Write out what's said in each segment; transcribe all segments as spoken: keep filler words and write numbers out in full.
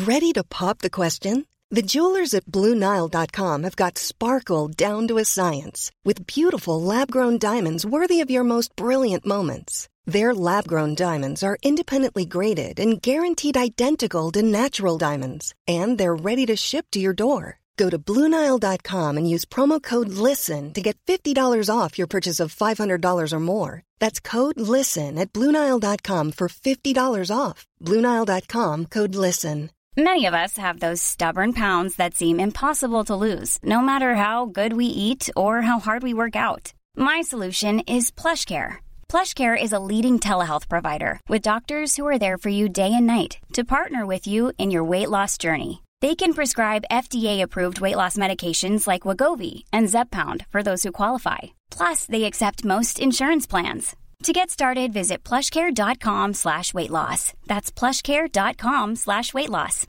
Ready to pop the question? The jewelers at Blue Nile dot com have got sparkle down to a science with beautiful lab-grown diamonds worthy of your most brilliant moments. Their lab-grown diamonds are independently graded and guaranteed identical to natural diamonds, and they're ready to ship to your door. Go to Blue Nile dot com and use promo code LISTEN to get fifty dollars off your purchase of five hundred dollars or more. That's code LISTEN at Blue Nile dot com for fifty dollars off. Blue Nile dot com, code LISTEN. Many of us have those stubborn pounds that seem impossible to lose, no matter how good we eat or how hard we work out. My solution is PlushCare. PlushCare is a leading telehealth provider with doctors who are there for you day and night to partner with you in your weight loss journey. They can prescribe F D A-approved weight loss medications like Wegovy and Zepbound for those who qualify. Plus, they accept most insurance plans. To get started, visit plushcare.com slash weight loss. That's plushcare.com slash weight loss.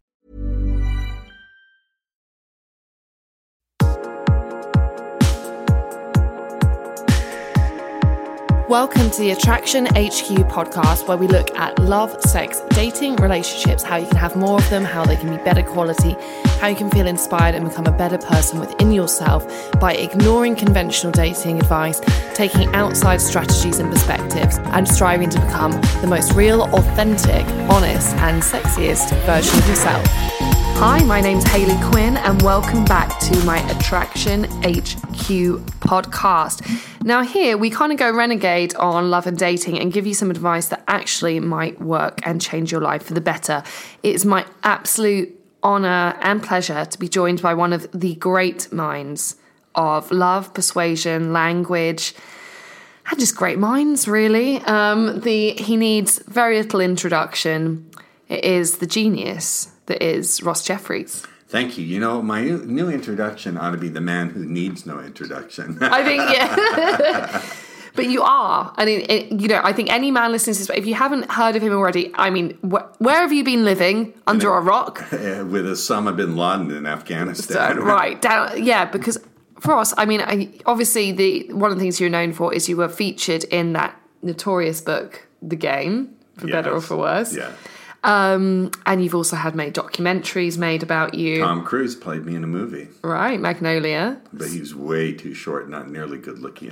Welcome to the Attraction H Q podcast, where we look at love, sex, dating, relationships, how you can have more of them, how they can be better quality, how you can feel inspired and become a better person within yourself by ignoring conventional dating advice, taking outside strategies and perspectives, and striving to become the most real, authentic, honest, and sexiest version of yourself. Hi, my name's Hayley Quinn, and welcome back to my Attraction H Q podcast. Now here, we kind of go renegade on love and dating and give you some advice that actually might work and change your life for the better. It's my absolute honour and pleasure to be joined by one of the great minds of love, persuasion, language, and just great minds, really. Um, the he needs very little introduction. It is the genius that is Ross Jeffries. Thank you. You know, my new, new introduction ought to be the man who needs no introduction. I think, yeah. But you are. And, it, it, you know, I think any man listening to this, if you haven't heard of him already, I mean, wh- where have you been living? Under a, a rock? With Osama bin Laden in Afghanistan. So, right. Down, yeah, because for us, I mean, I, obviously, the one of the things you're known for is you were featured in that notorious book, The Game, for yes. better or for worse. Yeah. Um, and you've also had made documentaries made about you. Tom Cruise played me in a movie. Right, Magnolia. But he was way too short, not nearly good looking.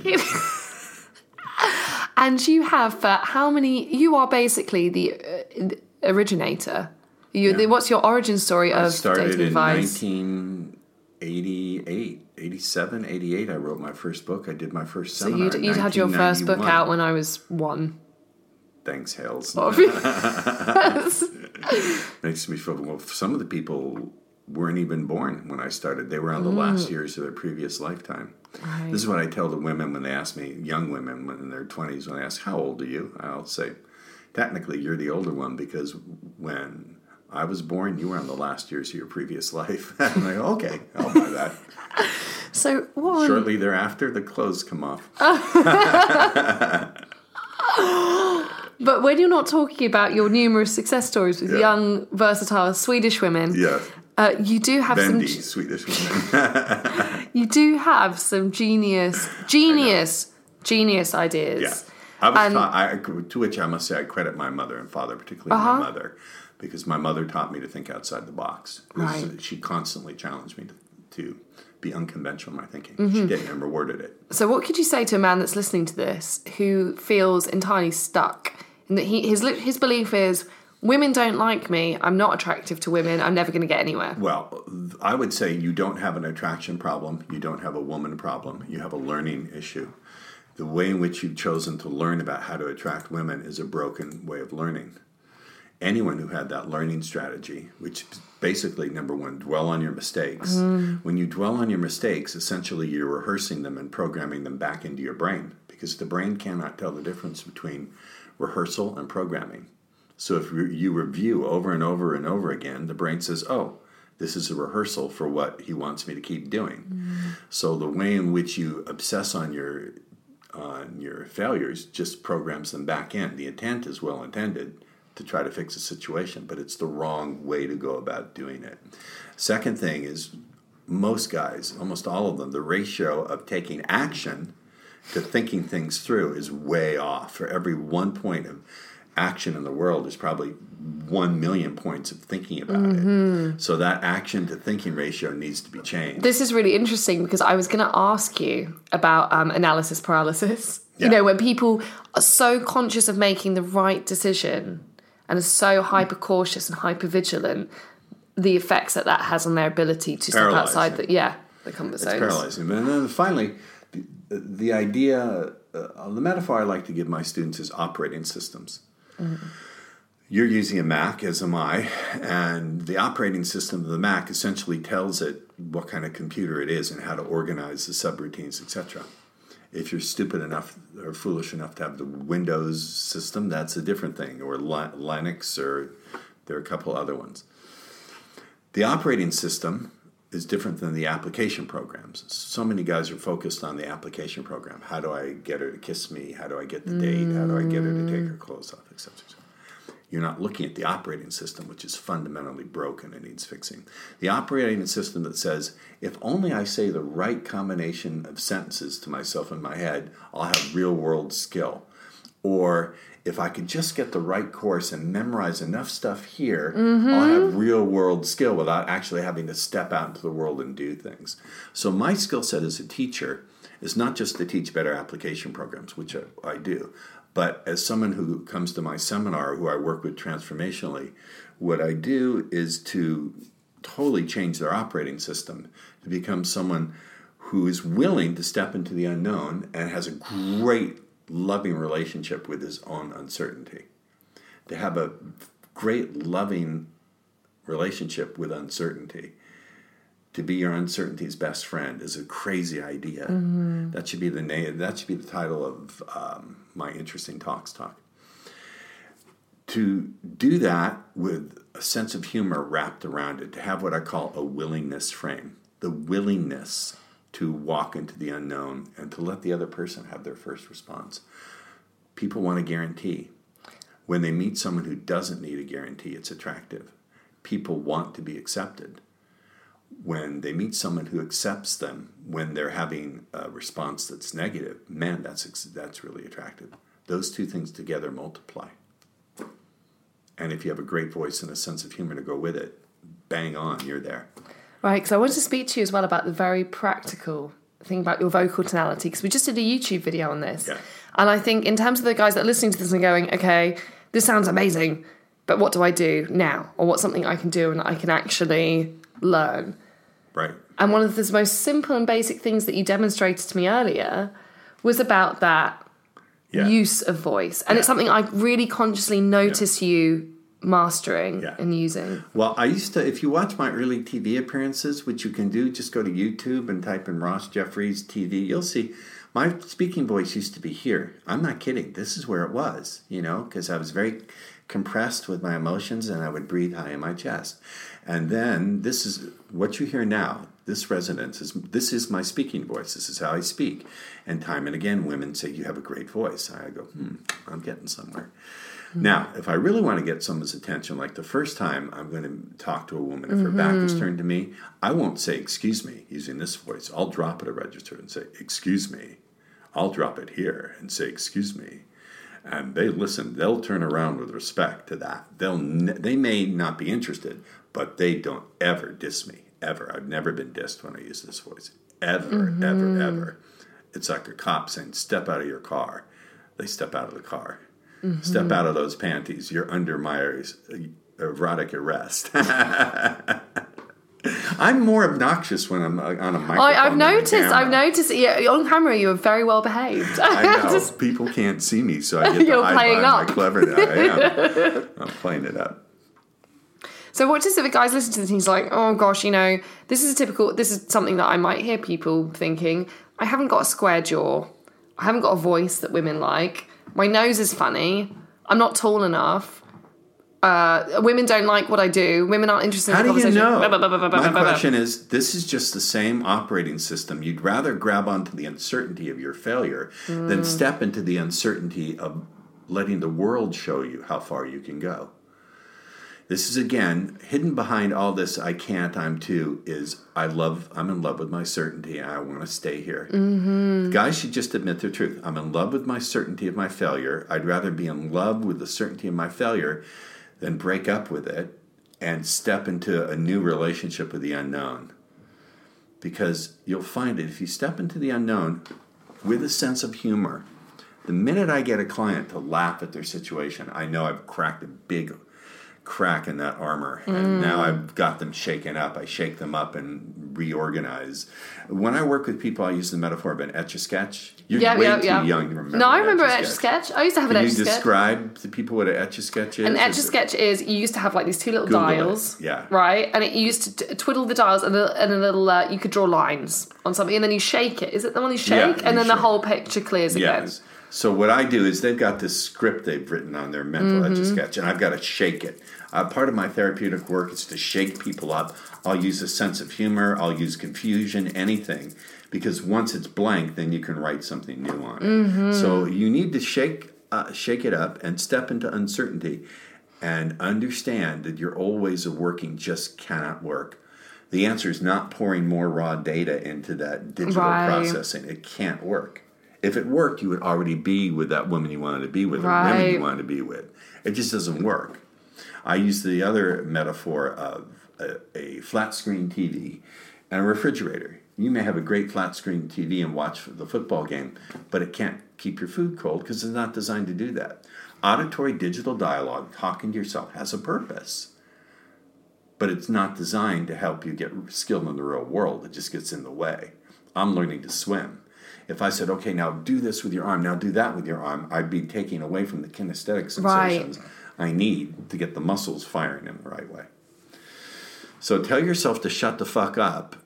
And you have, uh, how many, you are basically the uh, originator. You, yeah. the, what's your origin story I of started dating advice? in nineteen eighty-eight, eighty-seven, eighty-eight. I wrote my first book. I did my first so seminar. So you'd, you'd had your first book out when I was one. Thanks, Hales. Obvious. Makes me feel, well, some of the people weren't even born when I started. They were on the mm. last years of their previous lifetime. Right. This is what I tell the women when they ask me, young women in their twenties, when they ask, how old are you? I'll say, technically, you're the older one because when I was born, you were on the last years of your previous life. I'm like, okay, I'll buy that. So what? Shortly thereafter, the clothes come off. But when you're not talking about your numerous success stories with yeah. young, versatile Swedish women, yeah. uh, you do have Bendy some... Swedish women. You do have some genius, genius, genius ideas. Yeah. I was and, taught, I, to which I must say I credit my mother and father, particularly uh-huh. my mother, because my mother taught me to think outside the box. Right. She constantly challenged me to, to be unconventional in my thinking. Mm-hmm. She did and rewarded it. So what could you say to a man that's listening to this who feels entirely stuck in that he his his belief is women don't like me, I'm not attractive to women, I'm never going to get anywhere? Well, I would say you don't have an attraction problem, you don't have a woman problem, you have a learning issue. The way in which you've chosen to learn about how to attract women is a broken way of learning. Anyone who had that learning strategy, which basically, number one, dwell on your mistakes. Mm. When you dwell on your mistakes, essentially you're rehearsing them and programming them back into your brain, because the brain cannot tell the difference between rehearsal and programming. So if you review over and over and over again, the brain says, oh, this is a rehearsal for what he wants me to keep doing. Mm. So the way in which you obsess on your on your failures just programs them back in. The intent is well intended to try to fix a situation, but it's the wrong way to go about doing it. Second thing is, most guys, almost all of them, the ratio of taking action to thinking things through is way off. For every one point of action in the world is probably one million points of thinking about mm-hmm. it. So that action to thinking ratio needs to be changed. This is really interesting because I was going to ask you about um, analysis paralysis. Yeah. You know, when people are so conscious of making the right decision and are so hyper cautious and hyper vigilant, the effects that that has on their ability to step outside the, yeah, the comfort zones. It's paralyzing. And then finally, the, the idea, uh, the metaphor I like to give my students is operating systems. Mm-hmm. You're using a Mac, as am I, and the operating system of the Mac essentially tells it what kind of computer it is and how to organize the subroutines, et cetera. If you're stupid enough or foolish enough to have the Windows system, that's a different thing, or Linux, or there are a couple other ones. The operating system is different than the application programs. So many guys are focused on the application program. How do I get her to kiss me? How do I get the date? How do I get her to take her clothes off, et cetera, et cetera. You're not looking at the operating system, which is fundamentally broken and needs fixing. The operating system that says, if only I say the right combination of sentences to myself in my head, I'll have real-world skill. Or if I could just get the right course and memorize enough stuff here, mm-hmm. I'll have real-world skill without actually having to step out into the world and do things. So my skill set as a teacher is not just to teach better application programs, which I, I do, but as someone who comes to my seminar, who I work with transformationally, what I do is to totally change their operating system to become someone who is willing to step into the unknown and has a great, loving relationship with his own uncertainty. To have a great, loving relationship with uncertainty, to be your uncertainty's best friend, is a crazy idea. Mm-hmm. That should be the name. That should be the title of um, my Interesting Talks talk. To do that with a sense of humor wrapped around it, to have what I call a willingness frame, the willingness to walk into the unknown and to let the other person have their first response. People want a guarantee. When they meet someone who doesn't need a guarantee, it's attractive. People want to be accepted. When they meet someone who accepts them when they're having a response that's negative, man, that's that's really attractive. Those two things together multiply. And if you have a great voice and a sense of humor to go with it, bang on, you're there. Right, because I wanted to speak to you as well about the very practical thing about your vocal tonality, because we just did a YouTube video on this. Yeah. And I think in terms of the guys that are listening to this and going, okay, this sounds amazing, but what do I do now? Or what's something I can do and I can actually learn? Right. And one of the most simple and basic things that you demonstrated to me earlier was about that yeah. use of voice. And yeah. it's something I really consciously notice yeah. you mastering yeah. and using. Well, I used to, if you watch my early T V appearances, which you can do, just go to YouTube and type in Ross Jeffries T V. You'll see my speaking voice used to be here. I'm not kidding. This is where it was, you know, because I was very compressed with my emotions and I would breathe high in my chest. And then this is what you hear now. This resonance is, this is my speaking voice. This is how I speak. And time and again, women say, you have a great voice. I go, hmm, I'm getting somewhere. Mm-hmm. Now, if I really want to get someone's attention, like the first time I'm going to talk to a woman, if mm-hmm. her back is turned to me, I won't say, excuse me, using this voice. I'll drop it a register and say, excuse me. I'll drop it here and say, excuse me. And they listen. They'll turn around with respect to that. They'll ne- They may not be interested, but they don't ever diss me, ever. I've never been dissed when I use this voice. Ever, mm-hmm. ever, ever. It's like a cop saying, step out of your car. They step out of the car. Mm-hmm. Step out of those panties. You're under my erotic arrest. I'm more obnoxious when I'm on a microphone. I, I've noticed. I've noticed. Yeah, on camera, you are very well behaved. I know. Just, people can't see me, so I get You're to hide playing behind up. my cleverness. I am. I'm playing it up. So what does if a guy's listening to this and he's like, oh gosh, you know, this is a typical, this is something that I might hear people thinking, I haven't got a square jaw. I haven't got a voice that women like. My nose is funny. I'm not tall enough. Uh, women don't like what I do. Women aren't interested in How the do you conversation. know? Blah, blah, blah, blah, My blah, question blah. is, this is just the same operating system. You'd rather grab onto the uncertainty of your failure mm. than step into the uncertainty of letting the world show you how far you can go. This is, again, hidden behind all this I can't, I'm too, is I love, I'm in love with my certainty and I want to stay here. Mm-hmm. Guys should just admit the truth. I'm in love with my certainty of my failure. I'd rather be in love with the certainty of my failure than break up with it and step into a new relationship with the unknown. Because you'll find that if you step into the unknown with a sense of humor, the minute I get a client to laugh at their situation, I know I've cracked a big crack in that armor, and mm. now I've got them shaken up. I shake them up and reorganize. When I work with people, I use the metaphor of an Etch-a-Sketch. You're yeah, way yeah, too yeah. young to remember. No, I remember Etch-a-Sketch. Etch-a-Sketch. I used to have Can an you Etch-a-Sketch. describe to people what an Etch-a-Sketch is? An Etch-a-Sketch is, you used to have like these two little Google dials, it. Yeah. right? And it you used to t- twiddle the dials, and a, and a little, uh, you could draw lines on something, and then you shake it. Is it the one you shake? Yeah, and you then shake. the whole picture clears again. Yes. So what I do is they've got this script they've written on their mental mm-hmm. Etch-a-Sketch, and I've got to shake it. Uh, part of my therapeutic work is to shake people up. I'll use a sense of humor. I'll use confusion, anything. Because once it's blank, then you can write something new on it. Mm-hmm. So you need to shake uh, shake it up and step into uncertainty and understand that your old ways of working just cannot work. The answer is not pouring more raw data into that digital right. processing. It can't work. If it worked, you would already be with that woman you wanted to be with, right. or women you wanted to be with. It just doesn't work. I use the other metaphor of a, a flat screen T V and a refrigerator. You may have a great flat screen T V and watch the football game, but it can't keep your food cold because it's not designed to do that. Auditory digital dialogue, talking to yourself, has a purpose, but it's not designed to help you get skilled in the real world. It just gets in the way. I'm learning to swim. If I said, okay, now do this with your arm, now do that with your arm, I'd be taking away from the kinesthetic sensations right. I need to get the muscles firing in the right way. So tell yourself to shut the fuck up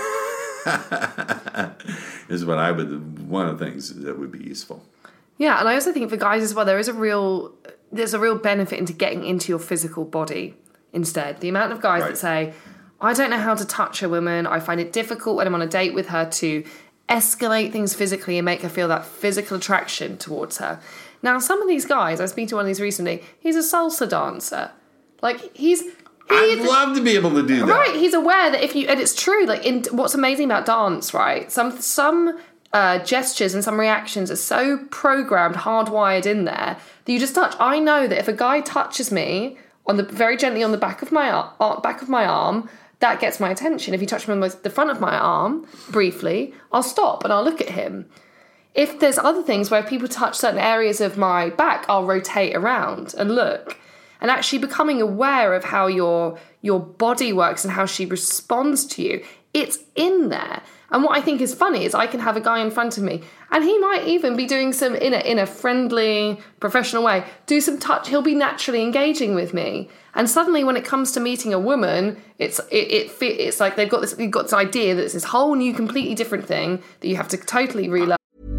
is what I would, one of the things that would be useful. Yeah, and I also think for guys as well, there is a real, there's a real benefit into getting into your physical body instead. The amount of guys Right. that say, I don't know how to touch a woman, I find it difficult when I'm on a date with her to escalate things physically and make her feel that physical attraction towards her. Now, some of these guys, I was speaking to one of these recently, he's a salsa dancer. Like, he's... I'd love to be able to do that. Right, he's aware that if you... And it's true, like, in, what's amazing about dance, right? Some some uh, gestures and some reactions are so programmed, hardwired in there, that you just touch. I know that if a guy touches me on the very gently on the back of my ar- back of my arm, that gets my attention. If he touches me on the front of my arm, briefly, I'll stop and I'll look at him. If there's other things where people touch certain areas of my back, I'll rotate around and look. And actually becoming aware of how your your body works and how she responds to you, it's in there. And what I think is funny is I can have a guy in front of me, and he might even be doing some, in a, in a friendly, professional way, do some touch, he'll be naturally engaging with me. And suddenly when it comes to meeting a woman, it's it, it it's like they've got this, you've got this idea that it's this whole new, completely different thing that you have to totally relearn.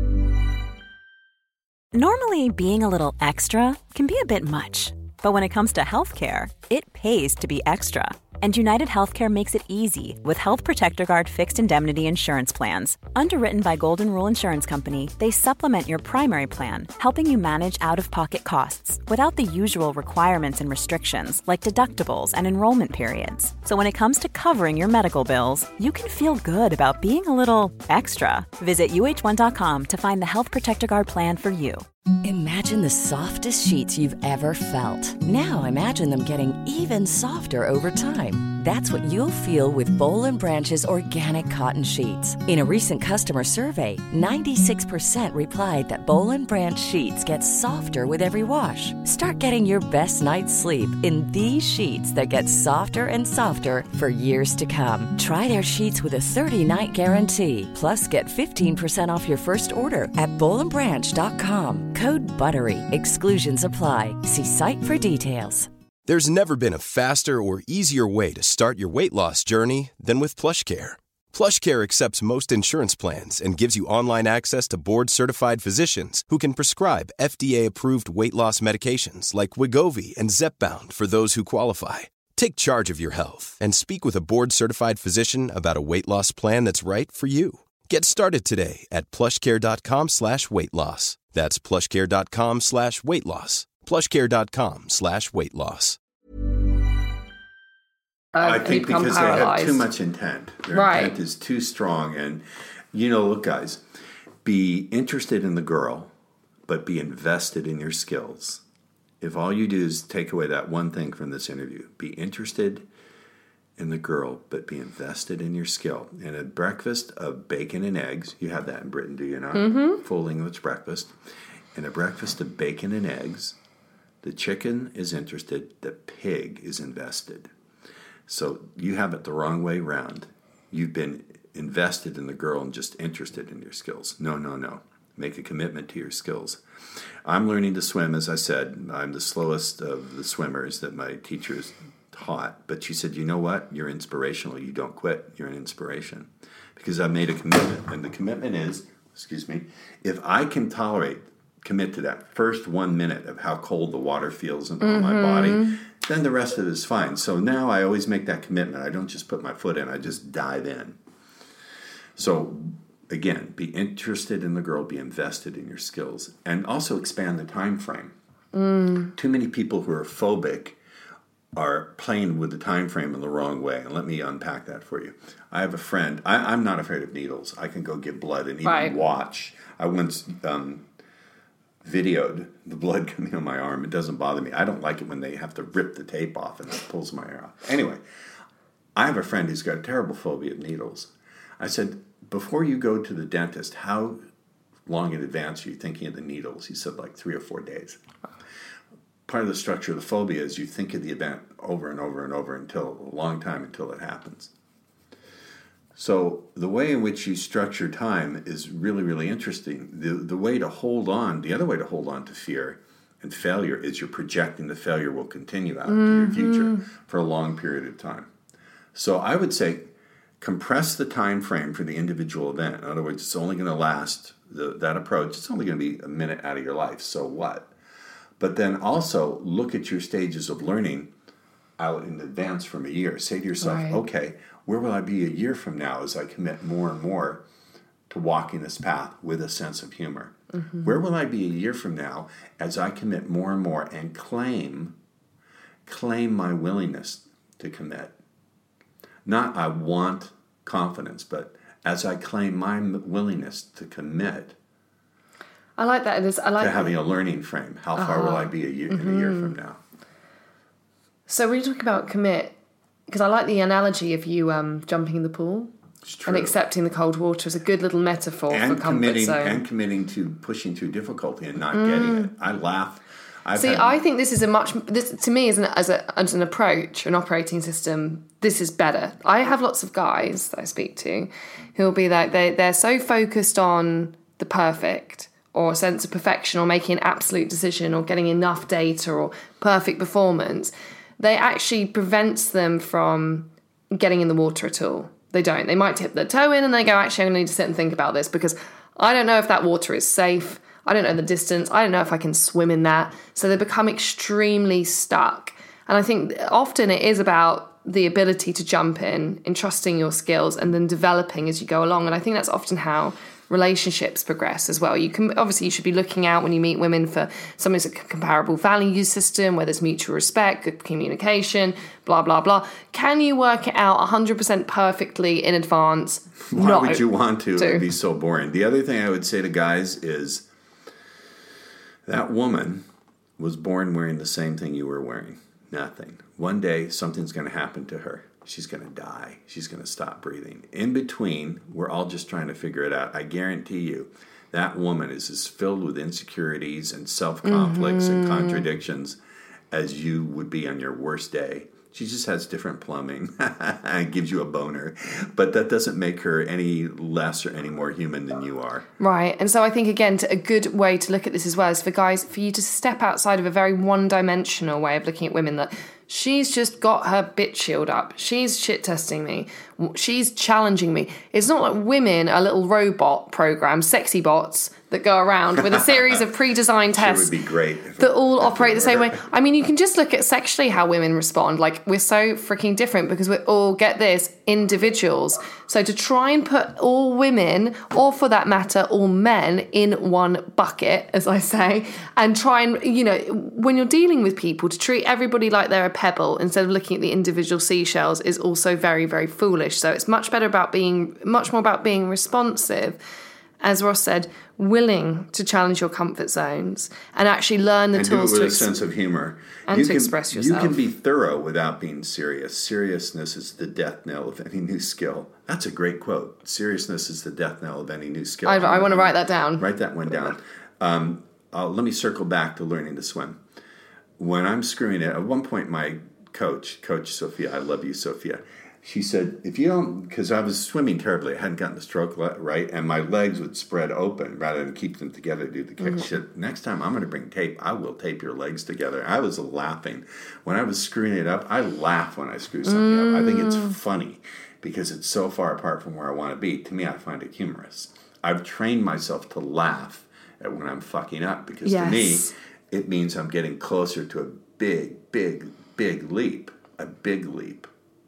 Normally, being a little extra can be a bit much. But when it comes to healthcare, it pays to be extra. And United Healthcare makes it easy with Health Protector Guard fixed indemnity insurance plans. Underwritten by Golden Rule Insurance Company, they supplement your primary plan, helping you manage out-of-pocket costs without the usual requirements and restrictions like deductibles and enrollment periods. So when it comes to covering your medical bills, you can feel good about being a little extra. Visit U H one dot com to find the Health Protector Guard plan for you. Imagine the softest sheets you've ever felt. Now imagine them getting even softer over time. That's what you'll feel with Boll and Branch's organic cotton sheets. In a recent customer survey, ninety-six percent replied that Boll and Branch sheets get softer with every wash. Start getting your best night's sleep in these sheets that get softer and softer for years to come. Try their sheets with a thirty-night guarantee. Plus, get fifteen percent off your first order at boll and branch dot com. Code BUTTERY. Exclusions apply. See site for details. There's never been a faster or easier way to start your weight loss journey than with PlushCare. PlushCare accepts most insurance plans and gives you online access to board-certified physicians who can prescribe F D A-approved weight loss medications like Wegovy and Zepbound for those who qualify. Take charge of your health and speak with a board-certified physician about a weight loss plan that's right for you. Get started today at plushcare.com slash weight loss. That's plushcare.com slash weight loss. plushcare.com slash weight loss. Um, I think because paralyzed. they have too much intent. Their right. intent is too strong. And, you know, look, guys, be interested in the girl, but be invested in your skills. If all you do is take away that one thing from this interview, be interested in the girl, but be invested in your skill. And a breakfast of bacon and eggs, you have that in Britain, do you not? Mm-hmm. Full English breakfast. And a breakfast of bacon and eggs, the chicken is interested, the pig is invested. So you have it the wrong way round. You've been invested in the girl and just interested in your skills. No, no, no. Make a commitment to your skills. I'm learning to swim, as I said. I'm the slowest of the swimmers that my teachers taught. But she said, you know what? You're inspirational. You don't quit. You're an inspiration. Because I made a commitment. And the commitment is, excuse me, if I can tolerate, commit to that first one minute of how cold the water feels in mm-hmm. my body, then the rest of it is fine. So now I always make that commitment. I don't just put my foot in. I just dive in. So again, be interested in the girl, be invested in your skills, and also expand the time frame. Mm. Too many people who are phobic are playing with the time frame in the wrong way. And let me unpack that for you. I have a friend. I, I'm not afraid of needles. I can go give blood and even right. watch. I once um, videoed the blood coming on my arm. It doesn't bother me. I don't like it when they have to rip the tape off and it pulls my hair off. Anyway, I have a friend who's got a terrible phobia of needles. I said, before you go to the dentist, how long in advance are you thinking of the needles? He said like three or four days. Part of the structure of the phobia is you think of the event over and over and over until a long time until it happens. So the way in which you structure time is really, really interesting. The, the way to hold on, the other way to hold on to fear and failure is you're projecting the failure will continue out mm-hmm. into your future for a long period of time. So I would say compress the time frame for the individual event. In other words, it's only going to last, the, that approach, it's only going to be a minute out of your life. So what? But then also look at your stages of learning out in advance from a year. Say to yourself, right. okay, where will I be a year from now as I commit more and more to walking this path with a sense of humor? Mm-hmm. Where will I be a year from now as I commit more and more and claim, claim my willingness to commit? Not I want confidence, but as I claim my willingness to commit. I like that. It is, I like to having a learning frame. How far uh-huh. will I be a year, mm-hmm. in a year from now? So when you talk about commit, because I like the analogy of you um, jumping in the pool and accepting the cold water as a good little metaphor and for comfort committing, zone. And committing to pushing through difficulty and not mm. getting it. I laugh. I've See, had, I think this is a much, this to me as an, as, a, as an approach, an operating system, this is better. I have lots of guys that I speak to who will be like, they, they're so focused on the perfect or a sense of perfection or making an absolute decision or getting enough data or perfect performance, they actually prevents them from getting in the water at all. They don't. They might tip their toe in and they go, actually, I'm going to need to sit and think about this because I don't know if that water is safe. I don't know the distance. I don't know if I can swim in that. So they become extremely stuck. And I think often it is about the ability to jump in, entrusting your skills and then developing as you go along. And I think that's often how relationships progress as well. You can obviously you should be looking out when you meet women for something that's a comparable value system where there's mutual respect, good communication, blah, blah, blah. Can you work it out one hundred percent perfectly in advance? Why no. would you want to? It would be so boring. The other thing I would say to guys is that woman was born wearing the same thing you were wearing. Nothing. One day, something's going to happen to her. She's going to die. She's going to stop breathing. In between, we're all just trying to figure it out. I guarantee you, that woman is as filled with insecurities and self-conflicts mm-hmm. and contradictions as you would be on your worst day. She just has different plumbing and gives you a boner. But that doesn't make her any less or any more human than you are. Right. And so I think, again, to, a good way to look at this as well is for guys, for you to step outside of a very one-dimensional way of looking at women that she's just got her bitch shield up. She's shit testing me. she's challenging me. It's not like women are little robot programs, sexy bots that go around with a series of pre-designed tests. It would be great that all operate the same way. I mean, you can just look at sexually how women respond. Like, we're so freaking different because we're all, get this, individuals. So to try and put all women, or for that matter, all men in one bucket, as I say, and try and, you know, when you're dealing with people, to treat everybody like they're a pebble instead of looking at the individual seashells is also very, very foolish. So it's much better about being, much more about being responsive, as Ross said, willing to challenge your comfort zones and actually learn the and tools do it with to a ex- sense of humor and you to can, express yourself. You can be thorough without being serious. Seriousness is the death knell of any new skill. That's a great quote. Seriousness is the death knell of any new skill. I, I want to write that down. Write that one down. Um, uh, let me circle back to learning to swim. When I'm screwing it, at one point my coach, Coach Sophia, I love you, Sophia, she said, if you don't, because I was swimming terribly, I hadn't gotten the stroke right, and my legs would spread open rather than keep them together to do the kick. Mm-hmm. She said, next time I'm going to bring tape, I will tape your legs together. I was laughing. When I was screwing it up, I laugh when I screw something mm. up. I think it's funny because it's so far apart from where I want to be. To me, I find it humorous. I've trained myself to laugh at when I'm fucking up because yes. to me, it means I'm getting closer to a big, big, big leap. A big leap.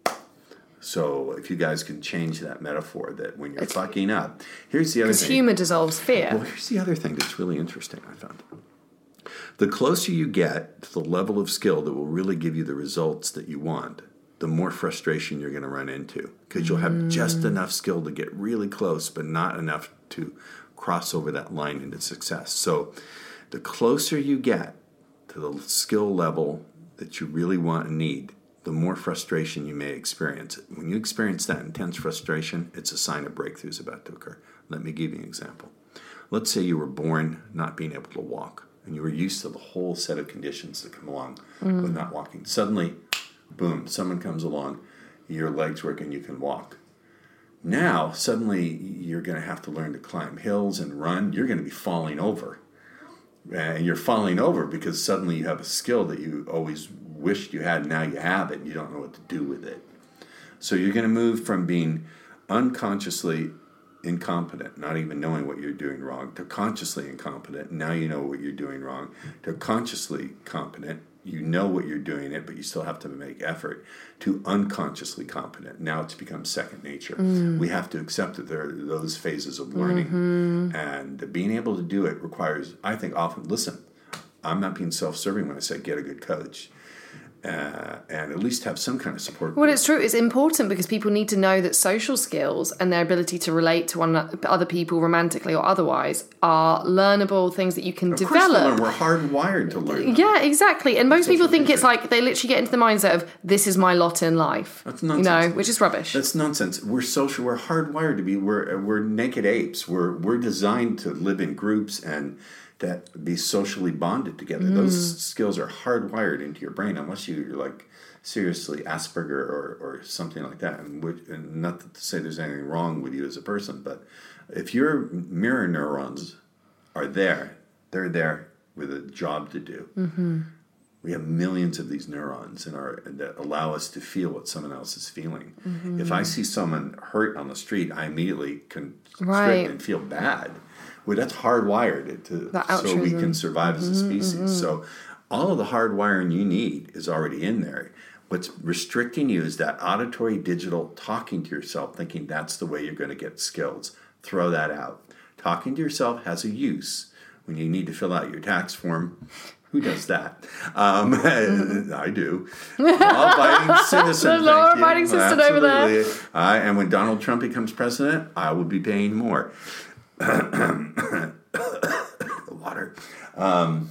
So if you guys can change that metaphor that when you're it's, fucking up, here's the other thing. Because humor dissolves fear. Well, here's the other thing that's really interesting, I found. The closer you get to the level of skill that will really give you the results that you want, the more frustration you're going to run into. Because you'll have mm. just enough skill to get really close, but not enough to cross over that line into success. So the closer you get to the skill level that you really want and need, the more frustration you may experience. When you experience that intense frustration, it's a sign of breakthrough is about to occur. Let me give you an example. Let's say you were born not being able to walk, and you were used to the whole set of conditions that come along mm. with not walking. Suddenly, boom, someone comes along, your legs work, and you can walk. Now, suddenly, you're going to have to learn to climb hills and run. You're going to be falling over. And you're falling over because suddenly you have a skill that you always wished you had, now you have it, and you don't know what to do with it. So you're going to move from being unconsciously incompetent, not even knowing what you're doing wrong, to consciously incompetent, now you know what you're doing wrong, to consciously competent, you know what you're doing it, but you still have to make effort, to unconsciously competent. Now it's become second nature. Mm. We have to accept that there are those phases of learning. Mm-hmm. And being able to do it requires, I think, often, listen, I'm not being self-serving when I say get a good coach. Uh, and at least have some kind of support. Well, it's true. It's important because people need to know that social skills and their ability to relate to one other people romantically or otherwise are learnable things that you can of develop. Of course we're hardwired to learn. Yeah, exactly. And most That's people think it's like they literally get into the mindset of this is my lot in life. That's nonsense. You know, which is rubbish. That's nonsense. We're social. We're hardwired to be. We're we're naked apes. We're we're designed to live in groups and that be socially bonded together. Mm. Those skills are hardwired into your brain, unless you're like seriously Asperger or, or something like that. And, which, and not to say there's anything wrong with you as a person, but if your mirror neurons are there, they're there with a job to do. Mm-hmm. We have millions of these neurons in our that allow us to feel what someone else is feeling. Mm-hmm. If I see someone hurt on the street, I immediately constrict right. and feel bad. Well, that's hardwired to so we can survive mm-hmm, as a species. Mm-hmm. So all of the hardwiring you need is already in there. What's restricting you is that auditory digital talking to yourself, thinking that's the way you're going to get skills. Throw that out. Talking to yourself has a use. When you need to fill out your tax form, who does that? Um, I do. Law-abiding citizen. The law-abiding citizen over there. Uh, and when Donald Trump becomes president, I will be paying more. Water. Um,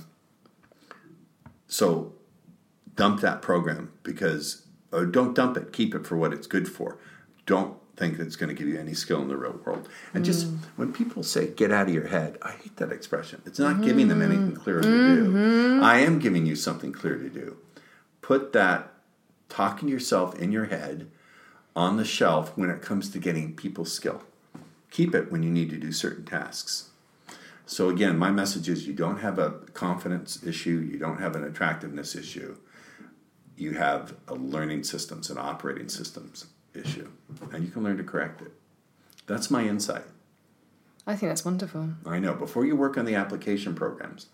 so dump that program because, or don't dump it. Keep it for what it's good for. Don't think that it's going to give you any skill in the real world. And mm. just when people say get out of your head, I hate that expression. It's not mm. giving them anything clear to mm-hmm. do. I am giving you something clear to do. Put that talking to yourself in your head on the shelf when it comes to getting people's skill. Keep it when you need to do certain tasks. So again, my message is you don't have a confidence issue. You don't have an attractiveness issue. You have a learning systems and operating systems issue, and you can learn to correct it. That's my insight. I think that's wonderful. I know. Before you work on the application programs.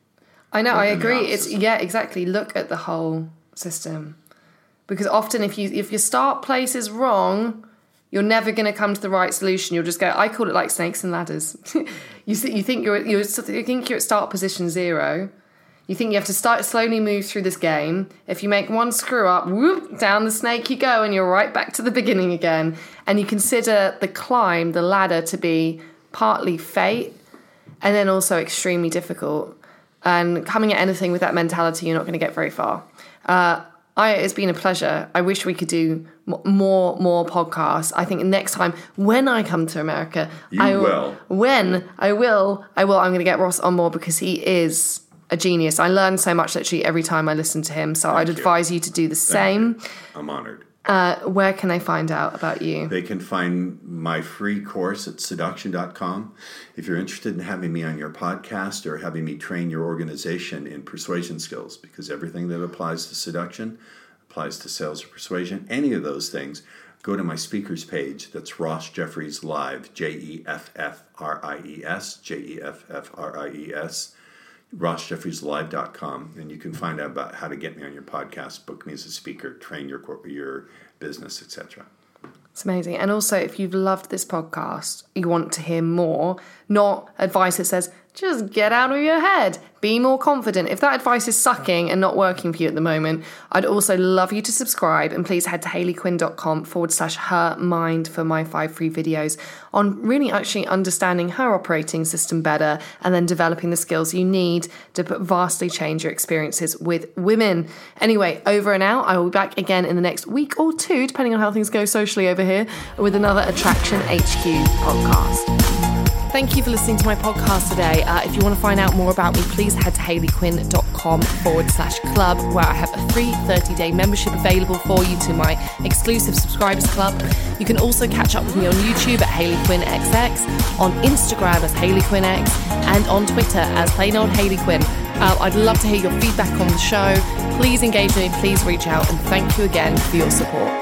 I know, I agree. It's yeah, exactly. Look at the whole system. Because often if you if your start place is wrong, you're never going to come to the right solution. You'll just go, I call it like snakes and ladders. you th- you think you're you're you think you're at start position zero. You think you have to start slowly move through this game. If you make one screw up, whoop, down the snake you go, and you're right back to the beginning again. And you consider the climb, the ladder, to be partly fate and then also extremely difficult. And coming at anything with that mentality, you're not going to get very far. Uh, I, it's been a pleasure. I wish we could do more more podcasts. I think next time when I come to America, you I will, will. When I will, I will. I'm going to get Ross on board because he is a genius. I learn so much literally every time I listen to him. So Thank I'd you. advise you to do the same. Thank you. I'm honored. Uh, where can they find out about you? They can find my free course at seduction dot com. If you're interested in having me on your podcast or having me train your organization in persuasion skills, because everything that applies to seduction applies to sales or persuasion, any of those things, go to my speakers page. That's Ross Jeffries Live, J E F F R I E S, J E F F R I E S, ross jeffries live dot com, and you can find out about how to get me on your podcast, book me as a speaker, train your corporate, your business, et cetera. It's amazing. And also, if you've loved this podcast, you want to hear more, not advice that says, just get out of your head, be more confident. If that advice is sucking and not working for you at the moment, I'd also love you to subscribe, and please head to hayleyquinn.com forward slash her mind for my five free videos on really actually understanding her operating system better and then developing the skills you need to vastly change your experiences with women. Anyway, over and out. I will be back again in the next week or two, depending on how things go socially over here, with another Attraction H Q podcast. Thank you for listening to my podcast today. Uh, if you want to find out more about me, please head to hayleyquinn.com forward slash club, where I have a free thirty-day membership available for you to my exclusive subscribers club. You can also catch up with me on YouTube at HayleyQuinnXX, on Instagram as HayleyQuinnX, and on Twitter as plain old Hayley Quinn. Uh, I'd love to hear your feedback on the show. Please engage with me, please reach out, and thank you again for your support.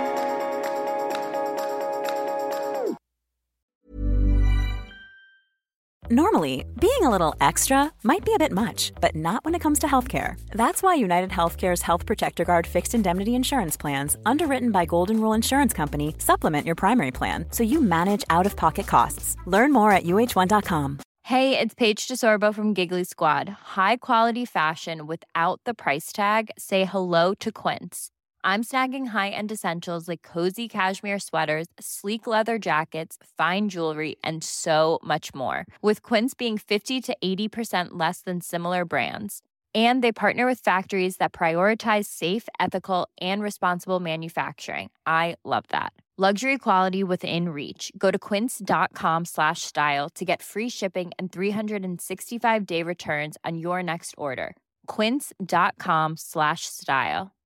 Normally, being a little extra might be a bit much, but not when it comes to healthcare. That's why United Healthcare's Health Protector Guard fixed indemnity insurance plans, underwritten by Golden Rule Insurance Company, supplement your primary plan so you manage out-of-pocket costs. Learn more at U H one dot com. Hey, it's Paige DeSorbo from Giggly Squad. High quality fashion without the price tag. Say hello to Quince. I'm snagging high-end essentials like cozy cashmere sweaters, sleek leather jackets, fine jewelry, and so much more. With Quince being fifty to eighty percent less than similar brands. And they partner with factories that prioritize safe, ethical, and responsible manufacturing. I love that. Luxury quality within reach. Go to quince.com slash style to get free shipping and three sixty-five day returns on your next order. Quince.com slash style.